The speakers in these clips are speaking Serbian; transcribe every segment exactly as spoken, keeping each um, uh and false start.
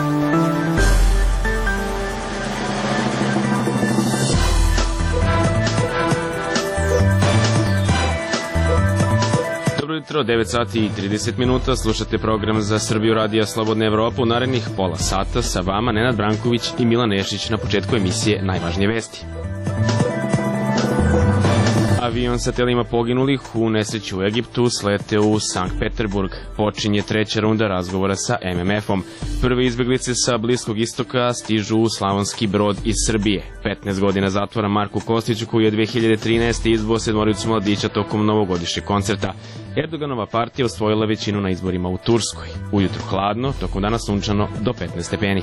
devet sati i trideset minuta, slušate program za Srbiju Radija Slobodna Evropa. U narednih pola sata sa vama Nenad Branković i Milan Nešić. Na početku emisije najvažnije vesti. Avion sa telima poginulih u nesreći u Egiptu sleteo u Sankt Peterburg. Počinje treća runda razgovora sa em em efom. Prve izbeglice sa Bliskog istoka stižu u Slavonski Brod iz Srbije. petnaest godina zatvora Marku Kostiću, koji je dve hiljade trinaeste. izbo sedmoricu mladića tokom novogodišnjeg koncerta. Erdoganova partija osvojila većinu na izborima u Turskoj. Ujutru hladno, tokom dana sunčano do petnaest stepeni.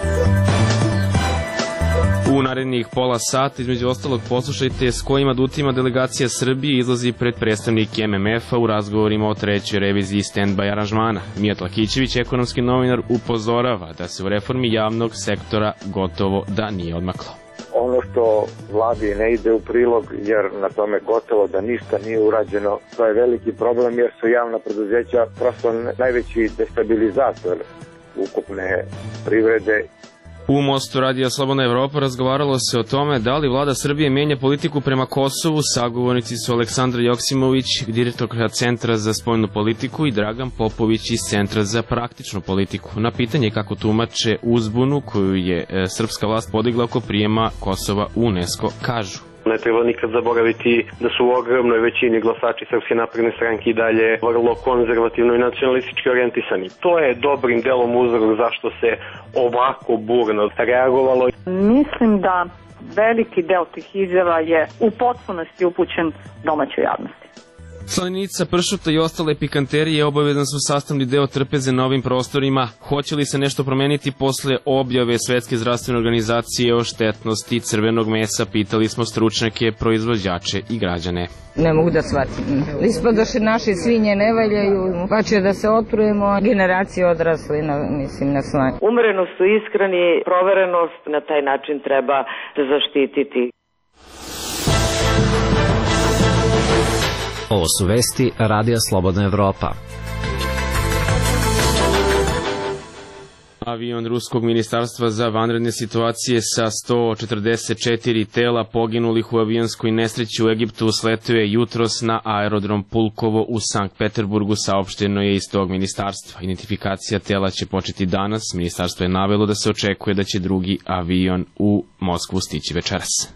U narednih pola sata, između ostalog, poslušajte s kojim adutima delegacija Srbije izlazi pred predstavnike em em efa u razgovorima o trećoj reviziji stand-by aranžmana. Mijat Lakićević, ekonomski novinar, upozorava da se u reformi javnog sektora gotovo da nije odmaklo. Ono što vladi ne ide u prilog, jer na tome gotovo da ništa nije urađeno, to je veliki problem, jer su javna preduzeća prosto najveći destabilizator ukupne privrede. U Mostu Radija Slobodna Evropa razgovaralo se o tome da li vlada Srbije menja politiku prema Kosovu. Sagovornici su Aleksandra Joksimović, direktorka Centra za spoljnu politiku, i Dragan Popović iz Centra za praktičnu politiku. Na pitanje kako tumače uzbunu koju je srpska vlast podigla oko prijema Kosova u UNESCO, kažu: Ne treba nikad zaboraviti da su u ogromnoj većini glasači Srpske napredne stranke i dalje vrlo konzervativno i nacionalistički orijentisani. To je dobrim delom uzrok zašto se ovako burno reagovalo. Mislim da veliki deo tih izjava je u potpunosti upućen domaćoj javnosti. Slanica, pršuta i ostale pikanterije obavezan su sastavni deo trpeze na ovim prostorima. Hoće li se nešto promeniti posle objave Svetske zdravstvene organizacije o štetnosti crvenog mesa, pitali smo stručnjake, proizvođače i građane. Ne mogu da shvatim. Ispadoše naše svinje ne valjaju, pa će da se otrujemo, generacije odrasli na, mislim, na slanj. Umerenost u ishrani, proverenost, na taj način treba se zaštititi. Ovo su vesti Radija Slobodna Evropa. Avion Ruskog ministarstva za vanredne situacije sa sto četrdeset četiri tela poginulih u avionskoj nesreći u Egiptu sletio je jutros na aerodrom Pulkovo u Sankt Peterburgu, saopšteno je iz tog ministarstva. Identifikacija tela će početi danas. Ministarstvo je navelo da se očekuje da će drugi avion u Moskvu stići večeras.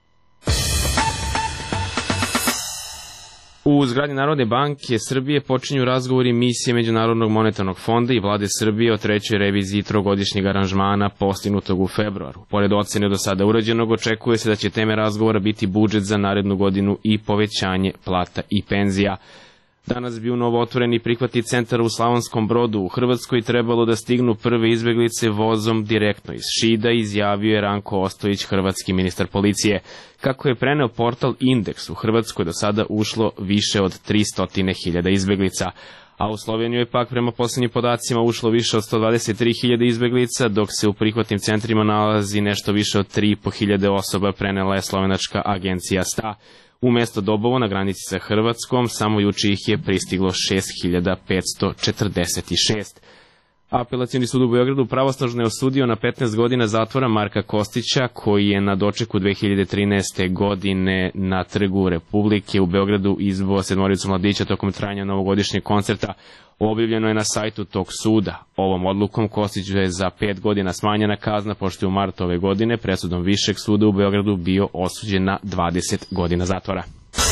U zgradi Narodne banke Srbije počinju razgovori misije Međunarodnog monetarnog fonda i vlade Srbije o trećoj reviziji trogodišnjeg aranžmana postignutog u februaru. Pored ocene do sada urađenog, očekuje se da će teme razgovora biti budžet za narednu godinu i povećanje plata i penzija. Danas bi u novootvoreni prihvatni centar u Slavonskom Brodu u Hrvatskoj trebalo da stignu prve izbeglice vozom direktno iz Šida, izjavio je Ranko Ostojić, hrvatski ministar policije. Kako je preneo portal Indeks, u Hrvatskoj do sada ušlo više od tristo hiljada izbeglica, a u Sloveniju je pak prema poslednjim podacima ušlo više od sto dvadeset tri hiljade izbeglica, dok se u prihvatnim centrima nalazi nešto više od tri i po hiljade osoba, prenela je slovenačka agencija S T A. U mesto Dobovo na granici sa Hrvatskom samo juče ih je pristiglo šest hiljada petsto četrdeset šest. Apelacioni sud u Beogradu pravosnažno je osudio na petnaest godina zatvora Marka Kostića, koji je na dočeku dve hiljade trinaeste. godine na Trgu Republike u Beogradu izbo sedmoricu mladića tokom trajanja novogodišnjeg koncerta. Objavljeno je na sajtu tog suda. Ovom odlukom Kostiću je za pet godina smanjena kazna, pošto je u martu ove godine presudom Višeg suda u Beogradu bio osuđen na dvadeset godina zatvora.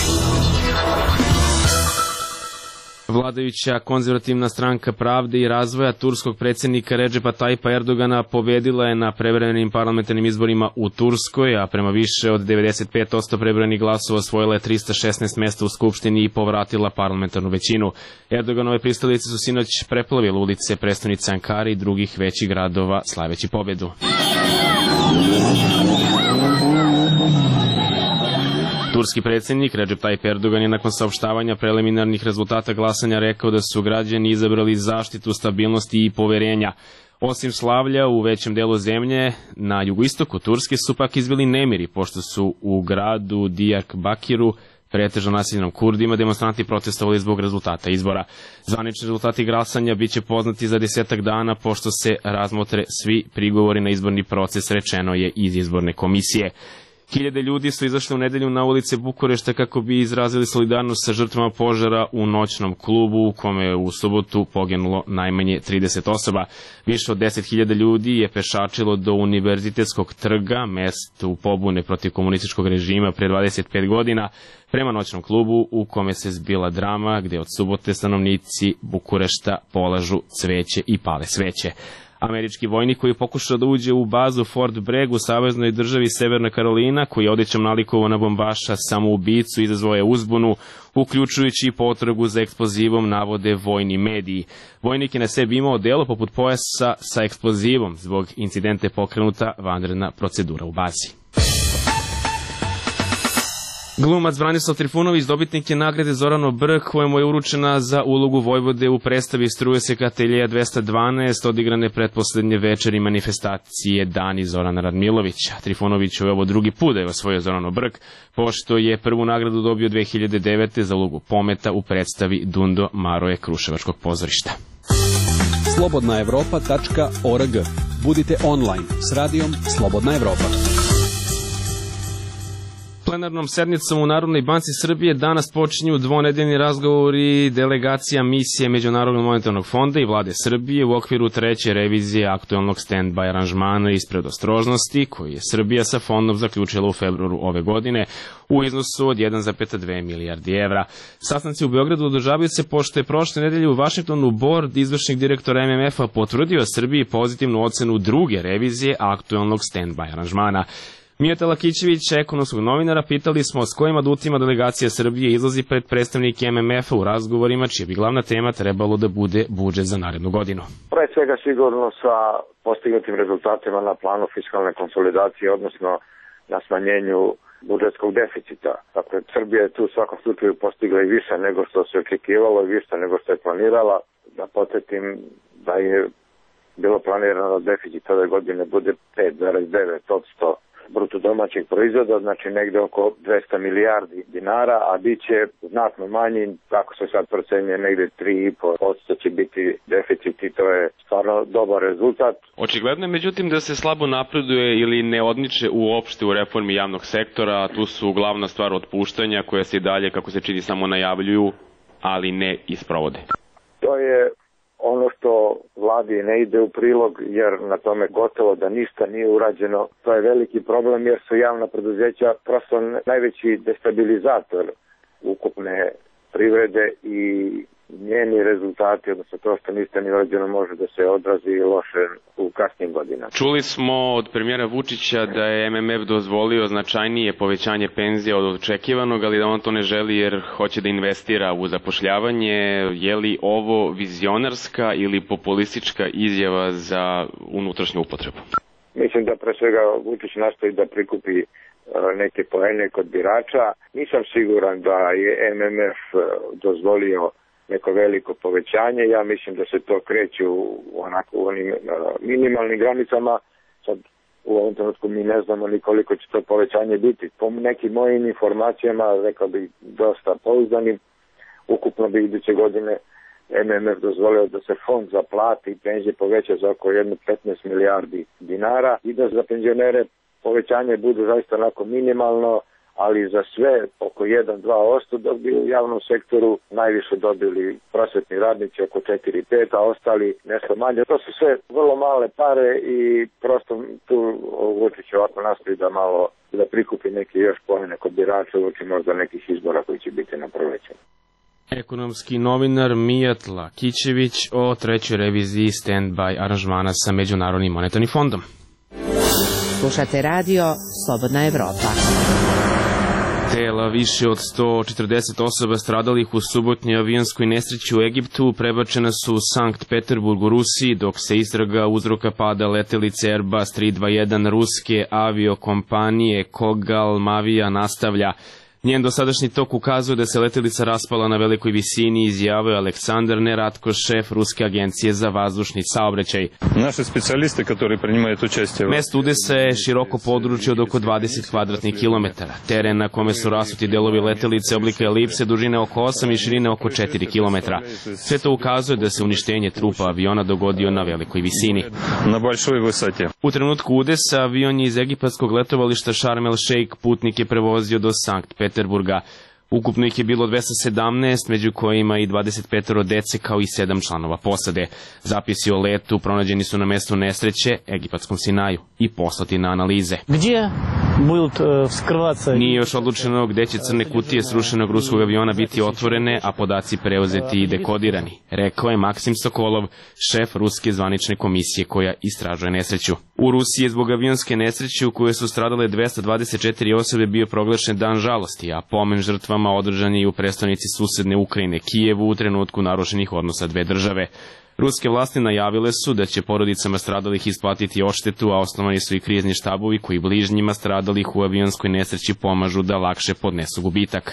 Vladajuća konzervativna stranka Pravde i razvoja turskog predsjednika Redžepa Tajpa Erdogana pobedila je na prevremenim parlamentarnim izborima u Turskoj, a prema više od devedeset pet posto prebrojenih glasova osvojila je trista šesnaest mesta u Skupštini i povratila parlamentarnu većinu. Erdoganove pristalice su sinoć preplavile ulice prestonice Ankare i drugih većih gradova slaveći pobedu. Turski predsjednik Recep Tayyip Erdogan je nakon saopštavanja preliminarnih rezultata glasanja rekao da su građani izabrali zaštitu stabilnosti i poverenja. Osim slavlja u većem delu zemlje, na jugoistoku Turske su pak izbili nemiri, pošto su u gradu Diyarbakiru pretežno naseljenom Kurdima, demonstranti protestovali zbog rezultata izbora. Zvanični rezultati glasanja biće poznati za desetak dana, pošto se razmotre svi prigovori na izborni proces, rečeno je iz izborne komisije. Hiljade ljudi su izašli u nedelju na ulice Bukurešta kako bi izrazili solidarnost sa žrtvama požara u noćnom klubu u kome je u subotu poginulo najmanje trideset osoba. Više od deset hiljada ljudi je pešačilo do Univerzitetskog trga, mestu pobune protiv komunističkog režima pre dvadeset pet godina, prema noćnom klubu u kome se zbila drama, gde od subote stanovnici Bukurešta polažu cveće i pale sveće. Američki vojnik koji je pokušao da uđe u bazu Fort Bragg u saveznoj državi Severna Karolina, koji je odećom nalikovao na bombaša samoubicu, izazvao je uzbunu, uključujući i potragu za eksplozivom, navode vojni mediji. Vojnik je na sebi imao delo poput pojasa sa eksplozivom. Zbog incidenta je pokrenuta vanredna procedura u bazi. Glumac Branislav Trifunović dobitnik je nagrade Zorano B, kojemu je uručena za ulogu Vojvode u predstavi Struje se Kateljeja dvesta dvanaest, odigrane pretposlednje večeri manifestacije Dani Zorana Radmilovića. Trifunović je ovo drugi put da je osvojio Zorano Brk, pošto je prvu nagradu dobio dve hiljade devete. za ulogu Pometa u predstavi Dundo Maroje Kruševačkog pozorišta. slobodna evropa tačka org. Budite online s radijom Slobodna Evropa. Plenarnom sednicom u Narodnoj banci Srbije danas počinju dvonedeljni razgovori delegacija misije Međunarodnog monetarnog fonda i vlade Srbije u okviru treće revizije aktuelnog stand-by aranžmana iz predostrožnosti koji je Srbija sa fondom zaključila u februaru ove godine u iznosu od jedan zarez dve milijardi evra. Sastanci u Beogradu održavaju se pošto je prošle nedelje u Vašingtonu bord izvršnih direktora M M F-a potvrdio Srbiji pozitivnu ocenu druge revizije aktuelnog stand-by aranžmana. Mijeta Lakićević, ekonomskog novinara, pitali smo s kojim adutima delegacija Srbije izlazi pred predstavnike M M F-a u razgovorima, čija bi glavna tema trebalo da bude budžet za narednu godinu. Pre svega sigurno sa postignutim rezultatima na planu fiskalne konsolidacije, odnosno na smanjenju budžetskog deficita. Dakle, Srbija je tu u svakom slučaju postigla i više nego što se očekivalo i više nego što je planirala. Da podsjetim da je bilo planirano da deficit ove godine bude pet zarez devet posto bruto domaćeg proizvoda, znači negde oko dvesta milijardi dinara, a bit će znatno manji, kako se sad procenjuje, negde tri zarez pet posto će biti deficit i to je stvarno dobar rezultat. Očigledno je međutim da se slabo napreduje ili ne odmiče uopšte u reformi javnog sektora, tu su glavna stvar otpuštanja koja se i dalje, kako se čini, samo najavljuju, ali ne i sprovode. To je ono što vladi ne ide u prilog, jer na tome gotovo da ništa nije urađeno. To je veliki problem jer su javna preduzeća prosto najveći destabilizator ukupne privrede i njeni rezultati, odnosno to što ništa nije urađeno, može da se odrazi loše u kasnim godinama. Čuli smo od premijera Vučića da je M M F dozvolio značajnije povećanje penzija od očekivanog, ali da on to ne želi jer hoće da investira u zapošljavanje. Je li ovo vizionarska ili populistička izjava za unutrašnju upotrebu? Mislim da pre svega Vučić nastoji da prikupi neke poene kod birača. Nisam siguran da je M M F dozvolio neko veliko povećanje. Ja mislim da se to kreće u onako u onim minimalnim granicama. Sad u ovom trenutku mi ne znamo ni koliko će to povećanje biti. Po nekim mojim informacijama, rekao bih dosta pouzdanim, ukupno bi iduće godine M M F dozvolio da se fond za plate i penzije poveća za oko petnaest milijardi dinara i da za penzionere povećanje bude zaista onako minimalno, ali za sve oko jedan do dva posto, dok bi u javnom sektoru najviše dobili prosvetni radnici oko četiri do pet, a ostali nešto manje. To su sve vrlo male pare i prosto tu Vučić ovako nastoji da malo da prikupi neke još poene kod birača uoči možda nekih izbora koji će biti na proleće. Ekonomski novinar Mijat Lakićević o trećoj reviziji stand-by aranžmana sa Međunarodnim monetarnim fondom. Slušate radio Slobodna Evropa. Tela više od sto četrdeset osoba stradalih u subotnjoj avionskoj nesreći u Egiptu prebačena su u Sankt Peterburg u Rusiji, dok se istraga uzroka pada letelice Airbus tri dvadeset jedan ruske aviokompanije Kogal Mavija nastavlja. Njen dosadašnji tok ukazuje da se letelica raspala na velikoj visini, izjavio Aleksandar Neratko, šef Ruske agencije za vazdušni saobraćaj. Naši specijalisti koji primaju učešće. Mesto udesa je široko područje od oko dvadeset kvadratnih kilometara. Teren na kome su rasuti delovi letelice oblika elipse, dužine oko osam i širine oko četiri kilometra. Sve to ukazuje da se uništenje trupa aviona dogodio na velikoj visini. Na большой высоте. U trenutku udesa avion je iz egipatskog letovališta Sharm el Sheikh putnike prevozio do Sankt Peterburga. Ukupno ih je bilo dvesta sedamnaest, među kojima i dvadeset pet dece kao i sedam članova posade. Zapisi o letu pronađeni su na mestu nesreće, egipatskom Sinaju, i poslati na analize. Gdje budut vskrvaca? Nije još odlučeno gde će crne kutije srušenog ruskog aviona biti otvorene, a podaci preuzeti i dekodirani, rekao je Maksim Sokolov, šef Ruske zvanične komisije koja istražuje nesreću. U Rusiji je zbog avionske nesreće u kojoj su stradale dvesta dvadeset četiri osobe bio proglašen dan žalosti, a pomen žrtvama održan je i u prestonici susedne Ukrajine, Kijevu, u trenutku narušenih odnosa dve države. Ruske vlasti najavile su da će porodicama stradalih isplatiti odštetu, a osnovani su i krizni štabovi koji bližnjima stradalih u avionskoj nesreći pomažu da lakše podnesu gubitak.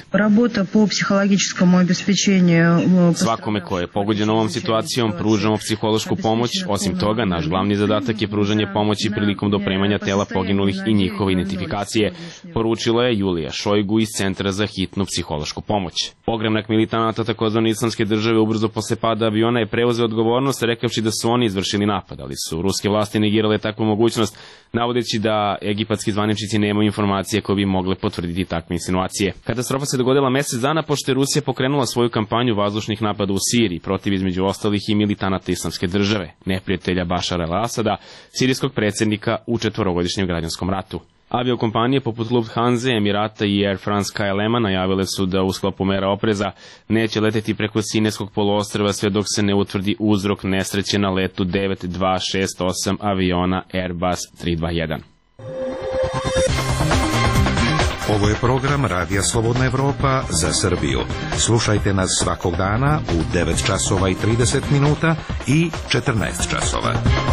Svakome ko je pogođen ovom situacijom pružamo psihološku pomoć. Osim toga, naš glavni zadatak je pružanje pomoći prilikom dopremanja tela poginulih i njihove identifikacije, poručila je Julija Šojgu iz Centra za hitnu psihološku pomoć. Pogrebnik militanata takozvane Islamske države ubrzo posle pada aviona je preuzeo odgovornost rekavši da su oni izvršili napad, ali su ruske vlasti negirale takvu mogućnost, navodeći da egipatski zvaničnici nemaju informacije koje bi mogle potvrditi takve insinuacije. Katastrofa se dogodila mesec dana pošto je Rusija pokrenula svoju kampanju vazdušnih napada u Siriji protiv između ostalih i militanata Islamske države, neprijatelja Bašara el-Asada, sirijskog predsjednika u četvorogodišnjem građanskom ratu. Aviokompanije poput Lufthansa, Emirata i Air France K L M-a najavile su da u sklopu mera opreza neće leteti preko Sinajskog poluostrva sve dok se ne utvrdi uzrok nesreće na letu devet dva šest osam aviona Airbus tri dva jedan. Ovo je program Radija Slobodna Evropa za Srbiju. Slušajte nas svakog dana u devet časova i trideset minuta i četrnaest časova.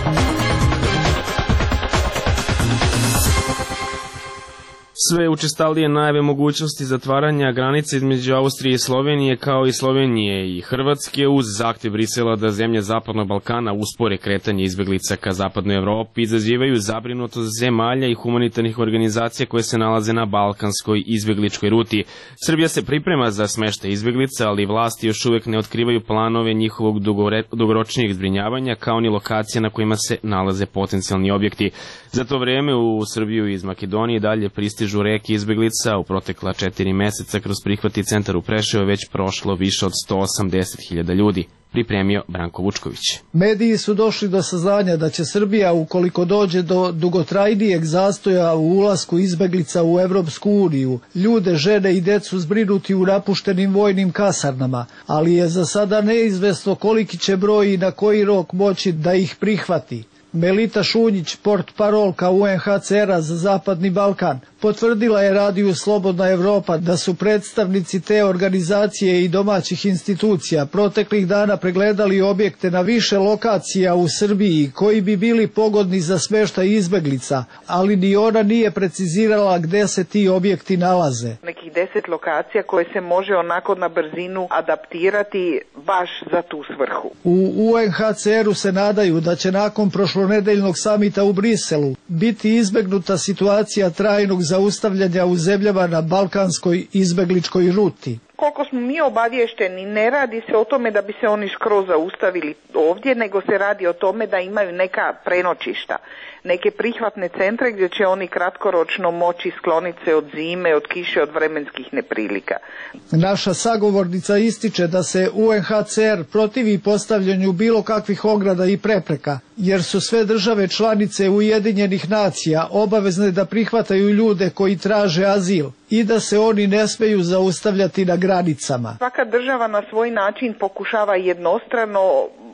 Sve učestalije najave mogućnosti zatvaranja granice između Austrije i Slovenije kao i Slovenije i Hrvatske uz zahtjev Brisela da zemlje Zapadnog Balkana uspore kretanje izbeglica ka Zapadnoj Evropi izazivaju zabrinutost zemalja i humanitarnih organizacija koje se nalaze na balkanskoj izbegličkoj ruti. Srbija se priprema za smeštaj izbeglica, ali vlasti još uvek ne otkrivaju planove njihovog dugoročnijeg zbrinjavanja kao ni lokacije na kojima se nalaze potencijalni objekti. Za to vreme u Srbiju iz Makedonije dalje pristižu reke izbeglica. U protekla četiri meseca kroz prihvatni centar u Preševu već prošlo više od sto osamdeset hiljada ljudi, pripremio Branko Vučković. Mediji su došli do saznanja da će Srbija, ukoliko dođe do dugotrajnijeg zastoja u ulasku izbeglica u Evropsku uniju, ljude, žene i decu zbrinuti u napuštenim vojnim kasarnama, ali je za sada neizvesno koliki će broj i na koji rok moći da ih prihvati. Melita Šunjić, portparolka U N H C R-a za Zapadni Balkan, potvrdila je Radiju Slobodna Evropa da su predstavnici te organizacije i domaćih institucija proteklih dana pregledali objekte na više lokacija u Srbiji koji bi bili pogodni za smeštaj izbeglica, ali ni ona nije precizirala gde se ti objekti nalaze. Nekih deset lokacija koje se može onako na brzinu adaptirati baš za tu svrhu. U U N H C R-u se nadaju da će nakon prošlonedeljnog samita u Briselu biti izbegnuta situacija trajnog zaustavljanja u zemljama na balkanskoj izbegličkoj ruti. Koliko smo mi obavješteni, ne radi se o tome da bi se oni skroz zaustavili ovdje, nego se radi o tome da imaju neka prenoćišta, neke prihvatne centre gdje će oni kratkoročno moći skloniti se od zime, od kiše, od vremenskih neprilika. Naša sagovornica ističe da se U N H C R protivi postavljanju bilo kakvih ograda i prepreka, jer su sve države članice Ujedinjenih nacija obavezne da prihvataju ljude koji traže azil i da se oni ne smeju zaustavljati na granicama. Svaka država na svoj način pokušava jednostrano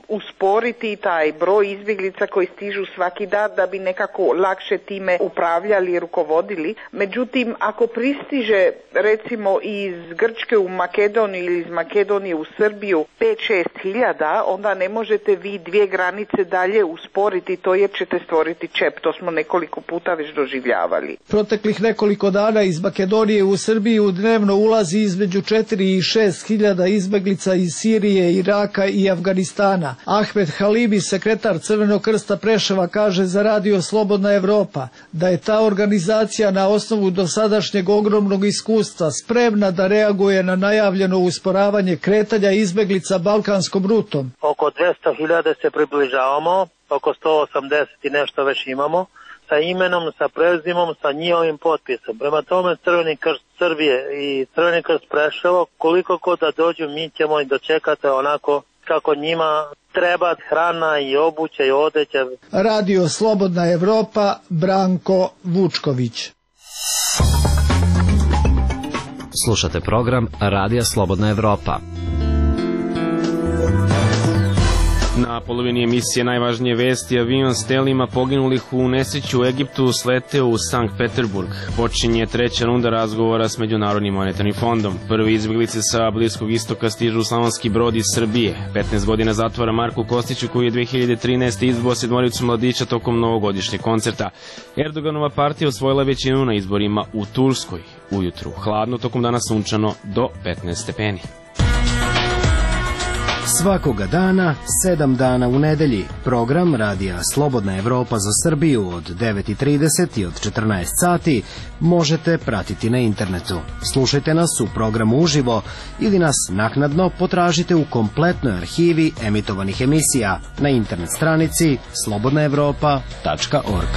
usporiti taj broj izbjeglica koji stižu svaki dan da bi nekako lakše time upravljali i rukovodili. Međutim, ako pristiže recimo iz Grčke u Makedoniju ili iz Makedonije u Srbiju pet šest hiljada, onda ne možete vi dvije granice dalje usporiti to jer ćete stvoriti čep. To smo nekoliko puta već doživljavali. Proteklih nekoliko dana iz Makedonije u Srbiju dnevno ulazi između četiri i šest hiljada izbeglica iz Sirije, Iraka i Afganistana. Ahmed Halibi, sekretar Crvenog krsta Preševa, kaže za Radio Slobodna Evropa da je ta organizacija na osnovu dosadašnjeg ogromnog iskustva spremna da reaguje na najavljeno usporavanje kretanja izbeglica balkanskom rutom. Oko dvesta hiljada se približavamo, oko sto osamdeset i nešto već imamo, sa imenom, sa prezimom, sa njihovim potpisom. Prema tome Crveni krst Srbije i Crveni krst Preševo, koliko god da dođu, mi ćemo i dočekati onako kako njima treba, hrana i obuća i odeća. Radio Slobodna Evropa, Branko Vučković. Slušate program Radija Slobodna Evropa. Na polovini emisije najvažnije vesti: avion s telima poginulih u nesreću u Egiptu sleteo u Sankt Peterburg. Počinje treća runda razgovora s Međunarodnim monetarnim fondom. Prvi izbjeglice sa Bliskog istoka stižu u Slavonski Brod iz Srbije. petnaest godina zatvora Marku Kostiću, koji je dve hiljade trinaeste. izbio sedmoricu mladića tokom novogodišnjeg koncerta. Erdoganova partija osvojila većinu na izborima u Turskoj. Ujutru hladno, tokom dana sunčano do petnaest stepeni. Svakoga dana, sedam dana u nedelji, program Radija Slobodna Evropa za Srbiju od devet i trideset i od četrnaest sati možete pratiti na internetu. Slušajte nas u programu uživo ili nas naknadno potražite u kompletnoj arhivi emitovanih emisija na internet stranici slobodna evropa tačka org.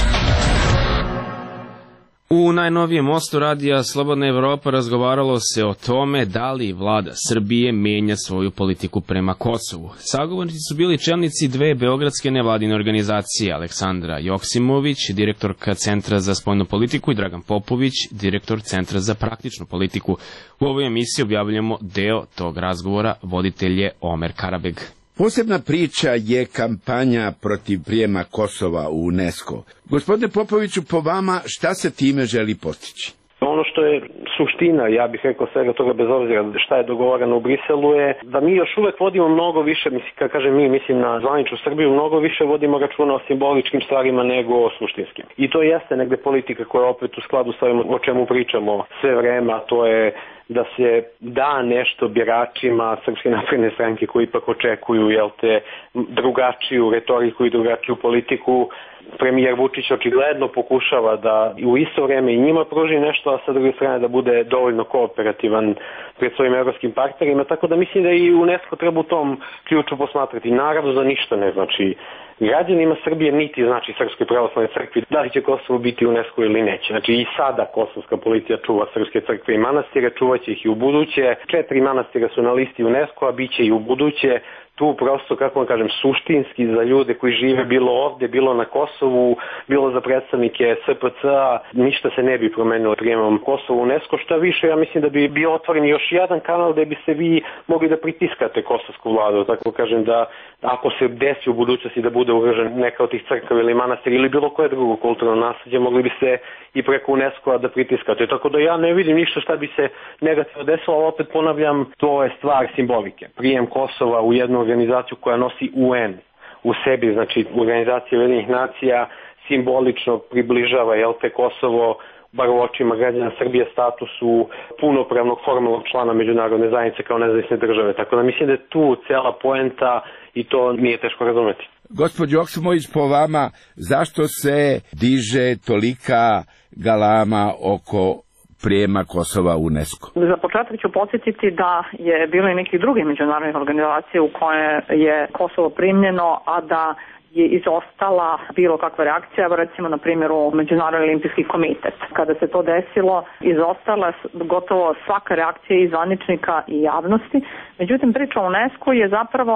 U najnovijem mostu Radija Slobodna Evropa razgovaralo se o tome da li vlada Srbije menja svoju politiku prema Kosovu. Sagovornici su bili čelnici dve beogradske nevladine organizacije, Aleksandra Joksimović, direktorka Centra za spoljnu politiku, i Dragan Popović, direktor Centra za praktičnu politiku. U ovoj emisiji objavljamo deo tog razgovora, voditelj je Omer Karabeg. Posebna priča je kampanja protiv prijema Kosova u UNESCO. Gospodine Popoviću, po vama šta se time želi postići? Ono što je suština, ja bih rekao svega toga, bez obzira šta je dogovoreno u Briselu, je da mi još uvek vodimo mnogo više, mislim, kad kažem mi, mislim na zvaničnu Srbiju, mnogo više vodimo računa o simboličkim stvarima nego o suštinskim. I to jeste negde politika koja je opet u skladu sa ovim o čemu pričamo sve vreme, a to je da se da nešto biračima Srpske napredne stranke koji ipak očekuju, jel te, drugačiju retoriku i drugačiju politiku. Premijer Vučić očigledno pokušava da u isto vreme i njima pruži nešto, a sa druge strane da bude dovoljno kooperativan pred svojim evropskim partnerima, tako da mislim da i UNESCO treba u tom ključu posmatrati. Naravno za ništa ne znači građanima Srbije, niti znači Srpskoj pravoslavnoj crkvi da li će Kosovo biti u UNESCO ili neće. Znači i sada kosovska policija čuva srpske crkve i manastire, čuvaće ih i u buduće. Četiri manastira su na listi UNESCO, a bit će i u buduće. Tu prosto, kako vam kažem, suštinski za ljude koji žive bilo ovde, bilo na Kosovu, bilo za predstavnike S P C-a, ništa se ne bi promenilo prijemom Kosova u UNESCO. Šta više, ja mislim da bi bio otvoren još jedan kanal gde bi se vi mogli da pritiskate kosovsku vladu, tako kažem, da ako se desi u budućnosti da bude ugrožen neka od tih crkava ili manastira ili bilo koje drugo kulturno nasleđe, mogli bi se i preko UNESCO-a da pritiskate. Tako da ja ne vidim ništa šta bi se negativno desilo, ali opet ponavljam, to je stvar simbolike. Prijem Kosova u jednu organizaciju koja nosi U N u sebi, znači organizacija Ujedinjenih nacija, simbolično približava, jel te, Kosovo, bar u očima građana Srbije, statusu punopravnog formalnog člana međunarodne zajednice kao nezavisne države. Tako da mislim da je tu cela poenta i to nije teško razumeti. Gospođo Joksimović, po vama, zašto se diže tolika galama oko prijema Kosova u UNESCO? Za početak ću podsjetiti da je bilo i nekih drugih međunarodnih organizacija u koje je Kosovo primljeno, a da je izostala bilo kakva reakcija, recimo na primjeru Međunarodni olimpijski komitet. Kada se to desilo, izostala je gotovo svaka reakcija i zvaničnika i javnosti. Međutim, priča o UNESCO je zapravo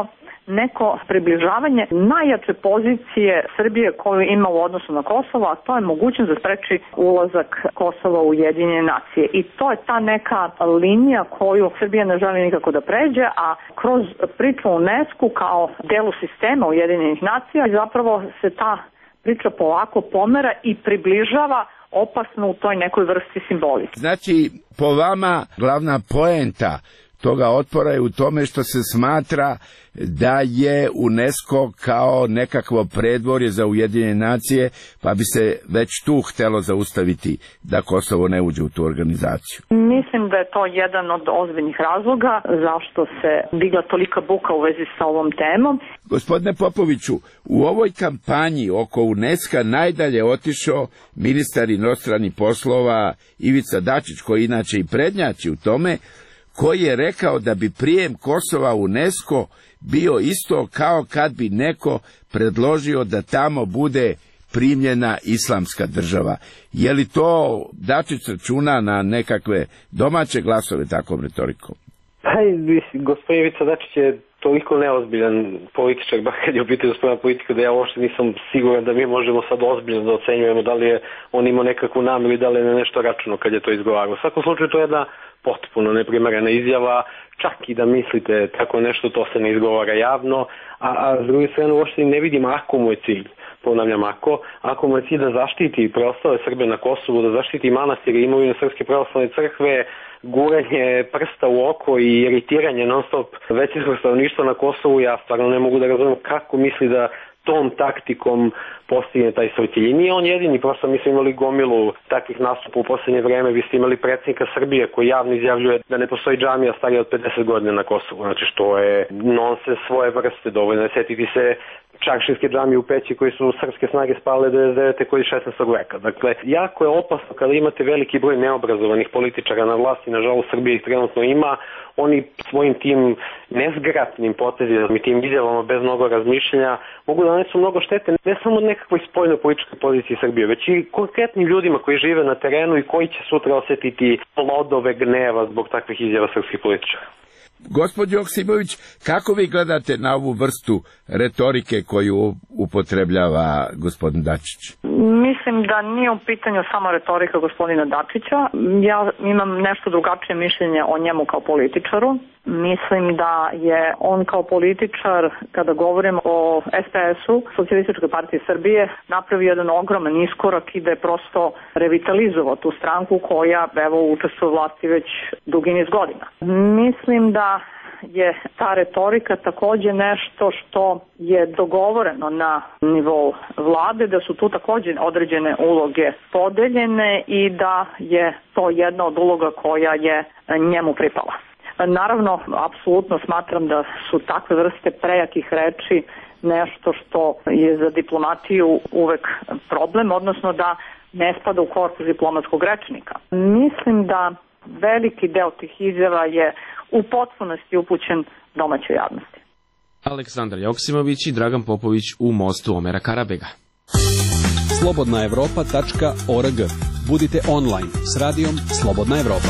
neko približavanje najjače pozicije Srbije koju ima u odnosu na Kosovo, a to je mogućnost da spreči ulazak Kosova u Ujedinjene nacije. I to je ta neka linija koju Srbija ne želi nikako da pređe, a kroz priču o UNESCO kao delu sistema Ujedinjenih nacija zapravo se ta priča polako pomera i približava opasno u toj nekoj vrsti simbolike. Znači, po vama glavna poenta toga otpora je u tome što se smatra da je UNESCO kao nekakvo predvorje za Ujedinjene nacije, pa bi se već tu htelo zaustaviti da Kosovo ne uđe u tu organizaciju. Mislim da je to jedan od ozbiljnih razloga zašto se digla tolika buka u vezi sa ovom temom. Gospodine Popoviću, u ovoj kampanji oko UNESCO najdalje otišao ministar inostranih poslova Ivica Dačić, koji inače i prednjači u tome, koji je rekao da bi prijem Kosova u UNESCO bio isto kao kad bi neko predložio da tamo bude primljena islamska država. Je li to Dačić računa na nekakve domaće glasove takvom retorikom? Pa, gospodin Ivica Dačić je toliko neozbiljan političar, bar kad je u pitanju spoljna politika, da ja uopšte nisam siguran da mi možemo sad ozbiljno da ocenjujemo da li je on imao nekakvu nameru i da li je na nešto računao kad je to izgovarao. U svakom slučaju to je jedna potpuno neprimerena izjava, čak i da mislite tako nešto, to se ne izgovara javno, a, a s druge strane uopšte ne vidim ako mu je cilj. Ponavljam, ako, ako mu je cilj da zaštiti preostale Srbe na Kosovu, da zaštiti manastire i imovinu Srpske pravoslavne crkve, guranje prsta u oko i iritiranje non stop većinskog stanovništva na Kosovu, ja stvarno ne mogu da razumijem kako misli da tom taktikom postigne taj svoj cilj. I nije on jedini, prosto mi smo imali gomilu takvih nastupa u poslednje vreme. Vi ste imali predsjednika Srbije koji javno izjavljuje da ne postoji džamija starija od pedeset godina na Kosovu. Znači što je nonsens svoje vrste, dovoljno je setiti se Čaršinske džamije u Peći koji su srpske snage spale devedeset devete koji šesnaestog veka. Dakle, jako je opasno kada imate veliki broj neobrazovanih političara na vlasti, nažalost Srbija ih trenutno ima, oni svojim tim nezgratnim potezima i tim izjavama bez mnogo razmišljanja mogu da nanesu mnogo štete ne samo nekakvoj spoljnoj političkoj poziciji Srbije, već i konkretnim ljudima koji žive na terenu i koji će sutra osetiti plodove gneva zbog takvih izjava srpskih političara. Gospođo Joksimović, kako vi gledate na ovu vrstu retorike koju upotrebljava gospodin Dačić? Mislim da nije u pitanju samo retorika gospodina Dačića. Ja imam nešto drugačije mišljenje o njemu kao političaru. Mislim da je on kao političar, kada govorimo o S P S-u, Socijalističke partije Srbije, napravio jedan ogroman iskorak i da je prosto revitalizovao tu stranku koja, evo, učestvuje u vlasti već dugi niz godina. Mislim da je ta retorika takođe nešto što je dogovoreno na nivou vlade, da su tu takođe određene uloge podeljene i da je to jedna od uloga koja je njemu pripala. Naravno, apsolutno smatram da su takve vrste prejakih reči nešto što je za diplomatiju uvek problem, odnosno da ne spada u korpus diplomatskog rečnika. Mislim da veliki deo tih izjava je u potpunosti upućen domaćoj javnosti. Aleksandar Joksimović i Dragan Popović u mostu Omera Karabega. slobodna evropa tačka org. Budite online s radijom Slobodna Evropa.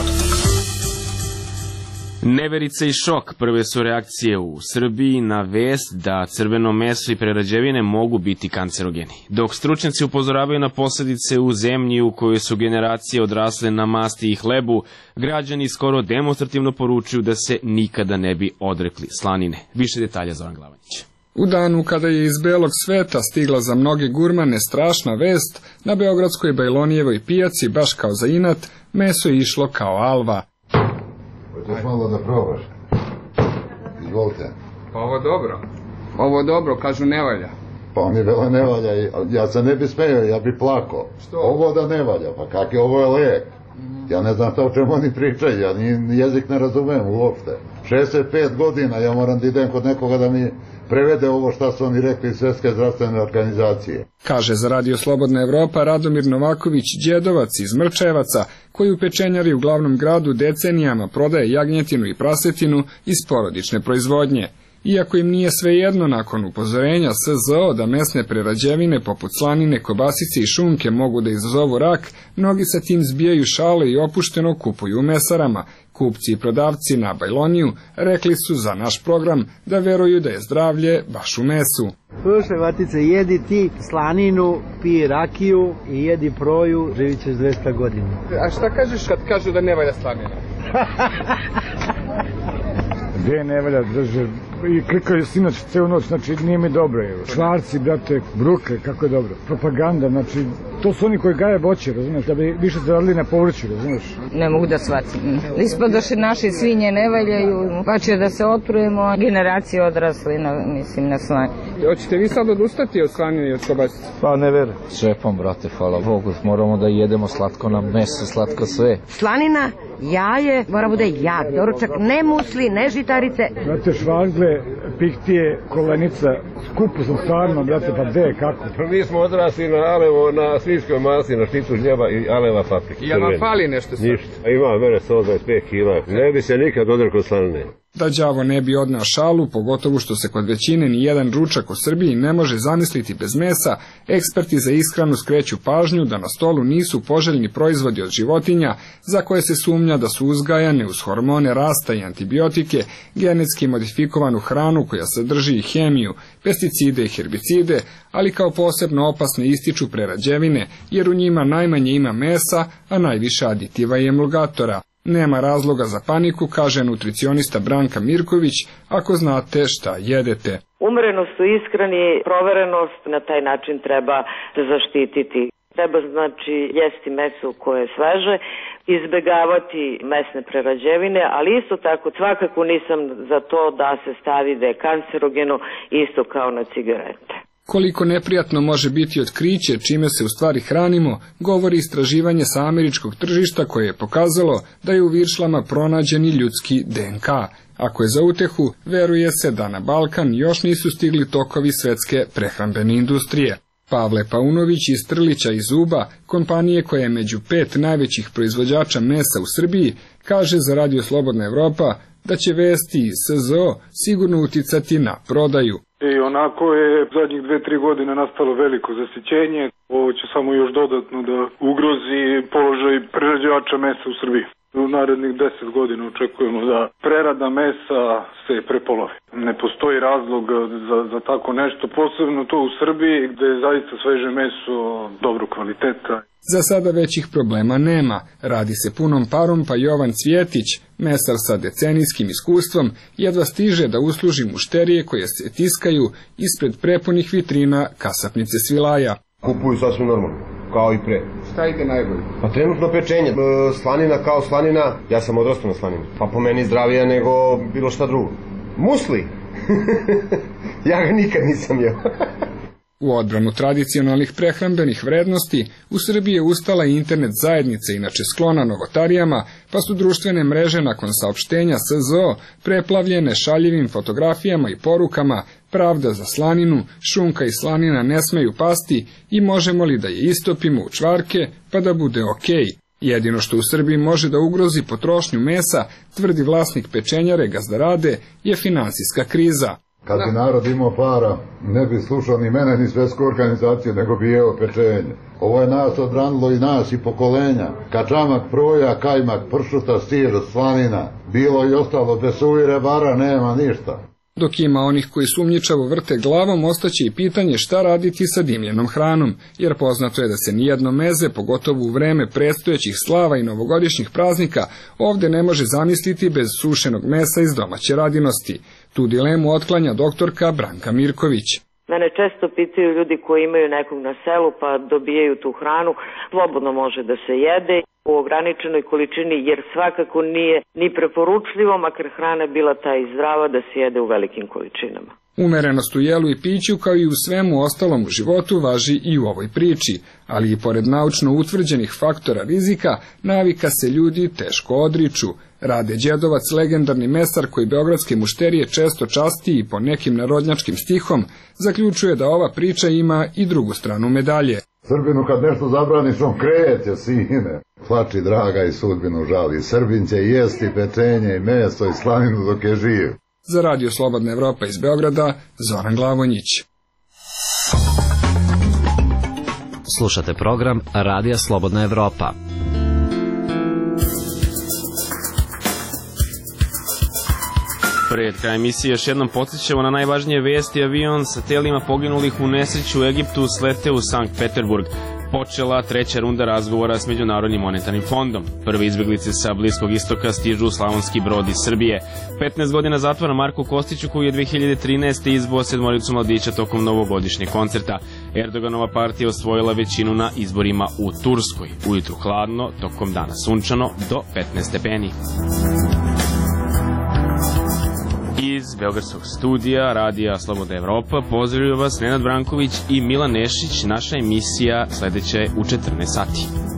Neverica i šok prve su reakcije u Srbiji na vest da crveno meso i prerađevine mogu biti kancerogeni. Dok stručnjaci upozoravaju na posledice u zemlji u kojoj su generacije odrasle na masti i hlebu, građani skoro demonstrativno poručuju da se nikada ne bi odrekli slanine. Više detalja Zoran Glavanić. U danu kada je iz belog sveta stigla za mnoge gurmane strašna vest, na beogradskoj Bajlonijevoj pijaci, baš kao za inat, meso je išlo kao alva. Hoćeš malo da probaš? Izvolite. Pa ovo dobro. Ovo dobro, kažu ne valja. Pa mi vele ne valja, ja se ne bi smeo, ja bi plako. Što? Ovo da ne valja, pa kak je, ovo je lek. Ja ne znam šta o čemu oni pričaju, ja ni jezik ne razumem uopšte. šezdeset pet godina ja moram da idem kod nekoga da mi prevede ovo šta su oni rekli iz Svetske zdravstvene organizacije. Kaže za Radio Slobodna Evropa Radomir Novaković-Đedovac iz Mrčevaca, koji u pečenjari u glavnom gradu decenijama prodaje jagnjetinu i prasetinu iz porodične proizvodnje. Iako im nije svejedno nakon upozorenja S Z O da mesne prerađevine poput slanine, kobasice i šunke mogu da izazovu rak, mnogi sa tim zbijaju šale i opušteno kupuju u mesarama. Kupci i prodavci na Bajloniju rekli su za naš program da veruju da je zdravlje baš u mesu. Slušaj, Vatice, jedi ti slaninu, piji rakiju i jedi proju, živit ćeš dvesta godina. A šta kažeš kad kažu da ne valja slanina? Gde ne valja, drže, i klikaju sinoć celu noć, znači nije mi dobro. Švarci, brate, bruke, kako je dobro. Propaganda, znači, to su oni koji gaje voće, razumiješ, da bi više zaradili na povrću, razumiješ. Ne mogu da shvatim. Ispadoše naše svinje ne valjaju, pa će da se otrujemo, generacije odrasli, na, mislim, na slanju. Hoćete vi sad odustati od slanine i od kobasice? Pa ne verujem. Šefom, brate, hvala Bogu, moramo da jedemo slatko na meso, slatko sve. Slanina, jaje, mora bude jak, doručak, ne musli, ne žitarice. Brate, švangle, piktije, kolenica, skupo sam stvarno, brate, pa gde, kako? Mi smo odrasli na alevo, na svinjskoj masi, na šticu žljeba i aleva paprike. I vam fali nešto sad? Ništa. Ima mene sto dvadeset pet kila. Ne bi se nikad odrekao slanine. Da đavo ne bi odneo šalu, pogotovo što se kod većine ni jedan ručak u Srbiji ne može zamisliti bez mesa, eksperti za ishranu skreću pažnju da na stolu nisu poželjni proizvodi od životinja za koje se sumnja da su uzgajane uz hormone rasta i antibiotike, genetski modifikovanu hranu koja sadrži i hemiju, pesticide i herbicide, ali kao posebno opasne ističu prerađevine, jer u njima najmanje ima mesa, a najviše aditiva i emulgatora. Nema razloga za paniku, kaže nutricionista Branka Mirković, ako znate šta jedete. Umerenost u ishrani, proverenost, na taj način treba zaštititi. Treba znači jesti meso koje je sveže, izbegavati mesne prerađevine, ali isto tako svakako nisam za to da se stavi da je kancerogeno isto kao na cigarete. Koliko neprijatno može biti otkriće čime se u stvari hranimo, govori istraživanje sa američkog tržišta koje je pokazalo da je u viršlama pronađeni ljudski D N K. Ako je za utehu, veruje se da na Balkan još nisu stigli tokovi svetske prehrambene industrije. Pavle Paunović iz Trlića iz Uba, kompanije koja je među pet najvećih proizvođača mesa u Srbiji, kaže za Radio Slobodna Evropa da će vesti iz S Z O sigurno uticati na prodaju. I onako je zadnjih dve, tri godine nastalo veliko zasićenje. Ovo će samo još dodatno da ugrozi položaj prerađivača mesa u Srbiji. U narednih deset godina očekujemo da prerada mesa se prepolovi. Ne postoji razlog za, za tako nešto, posebno to u Srbiji gde je zaista sveže meso dobro kvaliteta. Za sada većih problema nema. Radi se punom parom, pa Jovan Cvjetić, mesar sa decenijskim iskustvom, jedva stiže da usluži mušterije koje se tiskaju ispred prepunih vitrina kasapnice Svilaja. Kupuju sasvim normalno, kao i pre. Šta ide najbolje? Pa trenutno pečenje. E, slanina kao slanina, ja sam odrastao na slanini. Pa po meni zdravija nego bilo šta drugo. Musli! Ja ga nikad nisam jeo. U odbranu tradicionalnih prehrambenih vrednosti, u Srbiji je ustala i internet zajednica, inače sklona novotarijama, pa su društvene mreže nakon saopštenja S Z O preplavljene šaljivim fotografijama i porukama, pravda za slaninu, šunka i slanina ne smeju pasti i možemo li da je istopimo u čvarke pa da bude okej. Jedino što u Srbiji može da ugrozi potrošnju mesa, tvrdi vlasnik pečenjare Gazdarade, je finansijska kriza. Kad bi narod imao para, ne bi slušao ni mene, ni svetsku organizaciju, nego bi jeo pečenje. Ovo je nas odranilo i nas i pokolenja. Kačamak, proja, kajmak, pršuta, sir, slanina, bilo i ostalo, bez uvire bara nema ništa. Dok ima onih koji sumnjičavo vrte glavom, ostaće i pitanje šta raditi sa dimljenom hranom, jer poznato je da se nijedno meze, pogotovo u vreme predstojećih slava i novogodišnjih praznika, ovde ne može zamisliti bez sušenog mesa iz domaće radinosti. Tu dilemu otklanja doktorka Branka Mirković. Mene često pitaju ljudi koji imaju nekog na selu pa dobijaju tu hranu, slobodno može da se jede u ograničenoj količini jer svakako nije ni preporučljivo, makar hrana bila ta i zdrava, da se jede u velikim količinama. Umerenost u jelu i piću kao i u svemu ostalom u životu važi i u ovoj priči, ali i pored naučno utvrđenih faktora rizika, navika se ljudi teško odriču. Rade Đedovac, legendarni mesar koji beogradske mušterije često časti i po nekim narodnjačkim stihom, zaključuje da ova priča ima i drugu stranu medalje. Srbinu kad nešto zabraniš, on kreće, sine. Plači draga i sudbinu žali. Srbin će jesti pečenje i meso i slaninu dok je živ. Za Radio Slobodna Evropa iz Beograda, Zoran Glavonjić. Slušate program Radija Slobodna Evropa. Pred kraj emisije još jednom podsjećamo na najvažnije vesti. Avion sa telima poginulih u nesreći u Egiptu sleteo u Sankt Peterburg. Počela treća runda razgovora s Međunarodnim monetarnim fondom. Prve izbeglice sa Bliskog istoka stižu u Slavonski Brod iz Srbije. petnaest godina zatvora Marku Kostiću, koji je dve hiljade trinaeste izbao sedmoricu mladića tokom novogodišnjeg koncerta. Erdoganova partija osvojila većinu na izborima u Turskoj. Ujutru hladno, tokom dana sunčano do petnaest stepeni. Iz Beogradskog studija Radija Slobodna Evropa pozdravljaju vas Nenad Branković i Milan Nešić. Naša emisija sledeća je u četrnaest sati.